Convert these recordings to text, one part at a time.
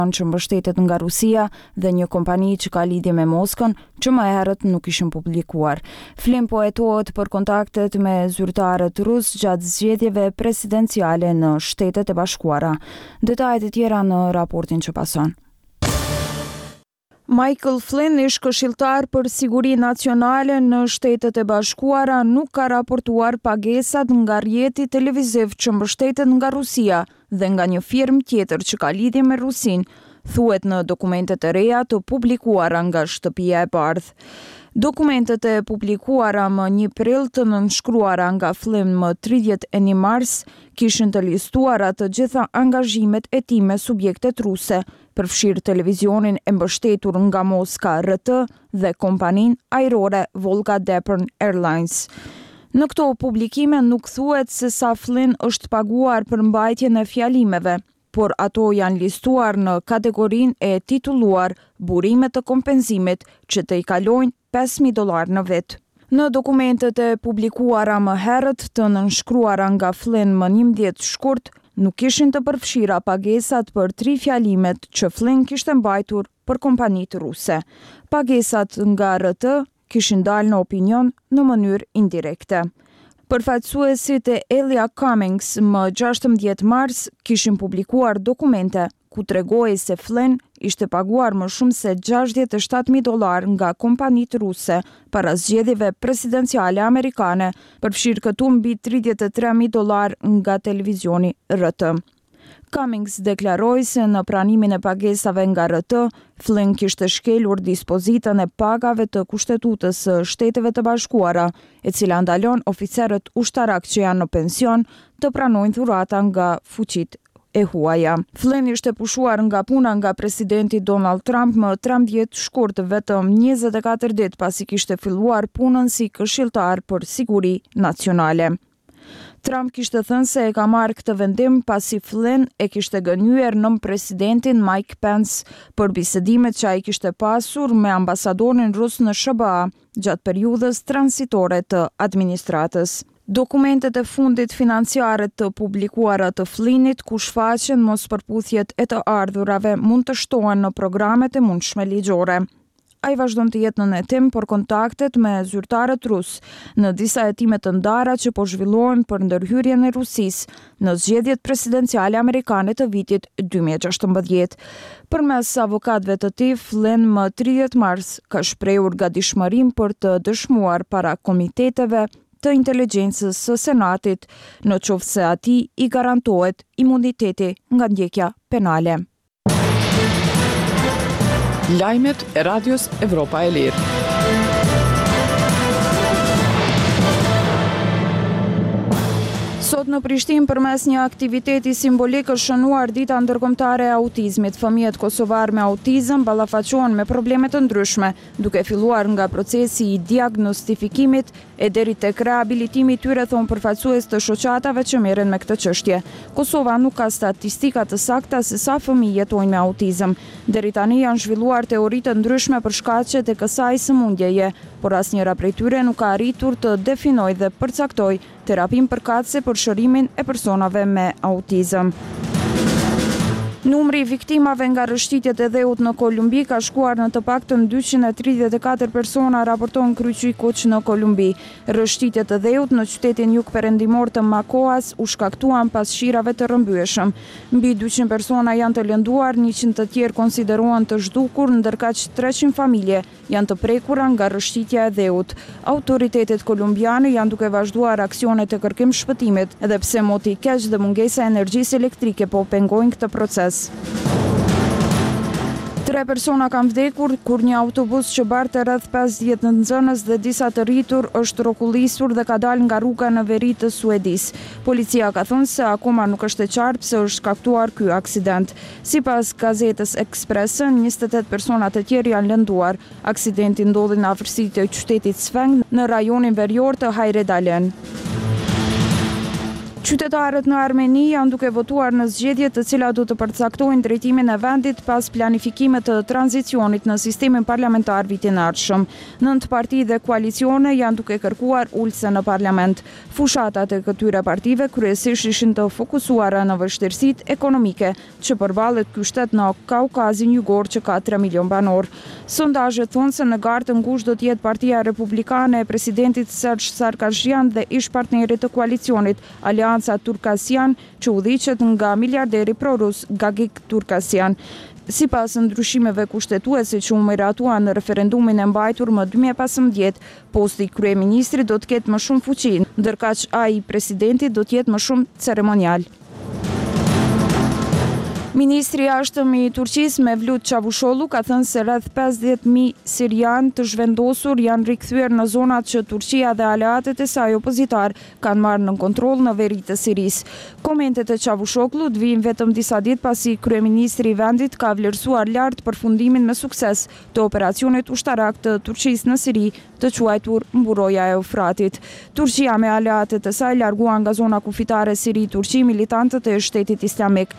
që mbështetet nga Rusia dhe një kompani që ka lidhje me Moskën, që më herët nuk ishin publikuar. Flynn po hetohet për kontaktet me zyrtarët rus gjatë zgjedhjeve presidenciale në Shtetet e Bashkuara. Detajet e tjera në raportin që pason. Michael Flynn, ish këshilltar për siguri nacionale në Shtetet e Bashkuara, nuk ka raportuar pagesat nga rrjeti televiziv që mbështetet nga Rusia dhe nga një firmë tjetër që ka lidhje me Rusin, thuhet në dokumentet e reja të publikuara nga Shtëpia e Bardhë. Dokumentet e publikuara më 1 prill të nënshkruara nga Flynn më 31 mars kishin të listuara të gjitha angazhimet e tij me subjektet ruse, përfshirë televizionin e mbështetur nga Moska RT dhe kompaninë ajrore Volga Depern Airlines. Në këto publikime nuk thuhet se sa Flynn është paguar për mbajtjen e fjalimeve, por ato janë listuar në kategorinë e titulluar burime të kompenzimit që të i kalojnë $5,000 në vit. Në dokumentet e publikuara më herët të nënshkruara nga Flynn më 11 shkurt, nuk ishin të përfshira pagesat për 3 fjalimet që Flynn kishte mbajtur për kompanitë ruse. Pagesat nga RT kishin dalë në opinion në mënyrë indirekte. Përfaqësuesit e Elia Cummings më 16 mars kishin publikuar dokumente ku tregohej se Flynn ishte paguar më shumë se $67,000 nga kompanitë ruse para zgjedhjeve presidenciale amerikane, përfshirë këtu mbi $33,000 nga televizioni RT. Cummings deklaroi se në pranimin e pagesave nga RT, Flynn kishte shkelur dispozitën e pagave të Kushtetutës së Shteteve të Bashkuara, e cila ndalon oficerët ushtarak që janë në pension të pranojnë dhurata nga fuqitë e huaja. Flynn ishte pushuar nga puna nga presidenti Donald Trump më 13 shkurt, vetëm 24 ditë pasi kishte filluar punën si këshilltar për siguri nacionale. Trump kishte thënë se e ka marrë këtë vendim pasi Flynn e kishte gënyer nën presidentin Mike Pence për bisedimet që ai kishte pasur me ambasadorin rus në SBA gjatë periudhës transitore të administratës. Dokumentet e fundit financiare të publikuara të Flynnit, ku shfaqen mospërputhjet e të ardhurave, mund të shtohen në programet e mundshme ligjore. Ai vazhdon të jetë në hetim për kontaktet me zyrtarët rus në disa hetime të ndara që po zhvillohen për ndërhyrjen e Rusisë në zgjedhjet presidenciale amerikane të vitit 2016. Përmes avokatëve të tij, Flynn më 30 mars ka shprehur gatishmërinë për të dëshmuar para komiteteve të inteligjencës së Senatit në qoftë se atij i garantohet imuniteti nga ndjekja penale. Lajmet e Radios Evropa e Lirë. Sot në Prishtinë, përmes një aktiviteti simbolik, është shënuar Dita Ndërkombëtare e Autizmit. Fëmijët kosovar me autizëm ballafaqohen me probleme të ndryshme, duke filluar nga procesi i diagnostifikimit e deri tek rehabilitimi i tyre, thon përfaqësues të shoqatave që merren me këtë çështje. Kosova nuk ka statistika të sakta se sa fëmijë jetojnë me autizëm. Deri tani janë zhvilluar teori të ndryshme për shkaqet e kësaj sëmundjeje, por asnjëra prej tyre nuk ka arritur të definojë dhe përcaktojë terapinë përkatëse për shërimin e personave me autizëm. Numri i viktimave nga rështitjet e dheut në Kolumbi ka shkuar në të paktën 234 persona, raporton Kryqëzimi në Kolumbi. Rështitjet e dheut në qytetin jugperëndimor të Macoas u shkaktuan pas shirave të rrëmbyeshëm. Mbi 200 persona janë të lënduar, 100 të tjerë konsiderohen të zhdukur, ndërkaq 300 familje janë të prekura nga rështitja e dheut. Autoritetet kolumbiane janë duke vazhduar aksionet e kërkim shpëtimit, edhe pse moti i keq dhe mungesa e energjisë elektrike po pengojnë këtë proces. 3 persona kanë vdekur kur një autobus që barte rreth 50 nxënës dhe disa të rritur është rrokullisur dhe ka dalë nga rruga në veri të Suedis. Policia ka thënë se akoma nuk është e qartë pse është shkaktuar ky aksident. Sipas gazetës Expressen, 28 persona të tjerë janë lënduar. Aksidenti ndodhi në afërsitë të qytetit Sveng në rajonin verior të Hajredalen. Qytetarët në Armeni janë duke votuar në zgjedhje të cilat do të përcaktojnë drejtimin e vendit pas planifikimit të tranzicionit në sistemin parlamentar vitin e ardhshëm. 9 parti dhe koalicione janë duke kërkuar ulse në parlament. Fushatat e këtyre partive kryesisht ishin të fokusuara në vështirësitë ekonomike që përballet ky shtet në Kaukazin Jugor që ka 3 milion banor. Sondazhet thonë se në garë të ngushtë do të jetë Partia Republikane e presidentit Serge Sarkisyan dhe ish partnerit të koalicionit Alianca Turkasyan që udhiqet nga miliarderi prorus Gagik Turkasyan. Sipas ndryshimeve kushtetuese që u miratuan në referendumin e mbajtur më 2015, posti i kryeministrit do të ketë më shumë fuqi, ndërkaq ai i presidentit do të jetë më shumë ceremonial. Ministri i jashtëm i Turqisë Mevlut Çavuşoğlu ka thënë se rreth 50.000 sirian të zhvendosur janë rikthyer në zonat që Turqia dhe aleatet e saj opozitar kanë marrë në kontroll në veri të Sirisë. Komentet e Çavuşoğlut vijnë vetëm disa ditë pasi kryeministri i vendit ka vlerësuar lart përfundimin me sukses të operacionit ushtarak të Turqisë në Siri, të quajtur mburoja e Eufratit. Turqia me aleatet e saj larguan nga zona kufitare Siri Turqi militantët e Shtetit Islamik.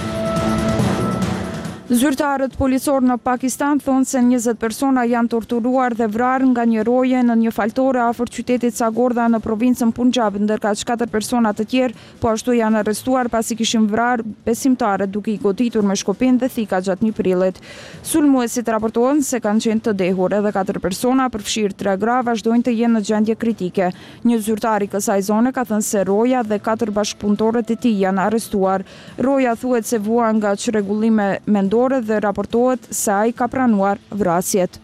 Zyrtarët policor në Pakistan thonë se 20 persona janë torturuar dhe vrarë nga një roje në një faltore afër qytetit Sagorda në provincën Punjab, ndërkaq 4 persona të tjerë po ashtu janë arrestuar pasi kishin vrarë besimtarët duke i goditur me shkopin dhe thika gjatë një prillit. Sulmuesit raportohen se kanë qenë të dehur, edhe 4 persona, përfshirë 3 gra, vazhdojnë të jenë në gjendje kritike. Një zyrtar i kësaj zone ka thënë se roja dhe 4 bashkëpunëtorët e tij janë arrestuar. Roja thuhet se vuan nga çrregullime mendore dhe raportohet se ai ka pranuar vrasjet.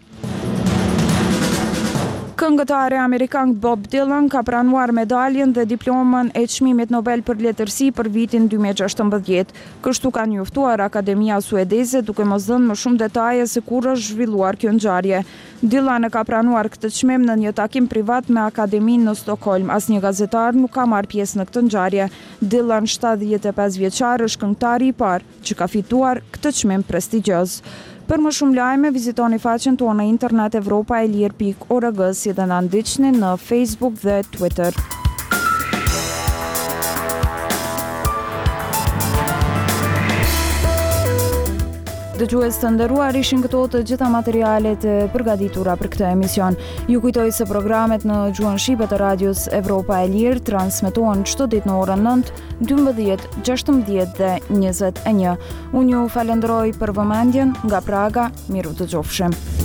Këngëtari amerikan Bob Dylan ka pranuar medaljen dhe diplomën e çmimit Nobel për letërsi për vitin 2016. Kështu ka njoftuar Akademia Suedeze, duke mos dhënë më shumë detaje se kur është zhvilluar kjo ngjarje. Dylan e ka pranuar këtë çmim në një takim privat me Akademinë në Stockholm. Asnjë gazetar nuk ka marrë pjesë në këtë ngjarje. Dylan, 75 vjeçar, është këngëtari i parë që ka fituar këtë çmim prestigjioz. Për më shumë lajme, vizitoni faqen tonë në internet europaelir.org, si dhe na ndiqni në Facebook dhe Twitter. Dëgjues të nderuar, ishin këto të gjitha materialet e përgatitura për këtë emision. Ju kujtoj se programet në gjuhën shqipe të radios Evropa e Lirë transmetohen çdo ditë në orën 9, 12, 16 dhe 21. Unë ju falenderoj për vëmendjen nga Praga, miru të qofshim.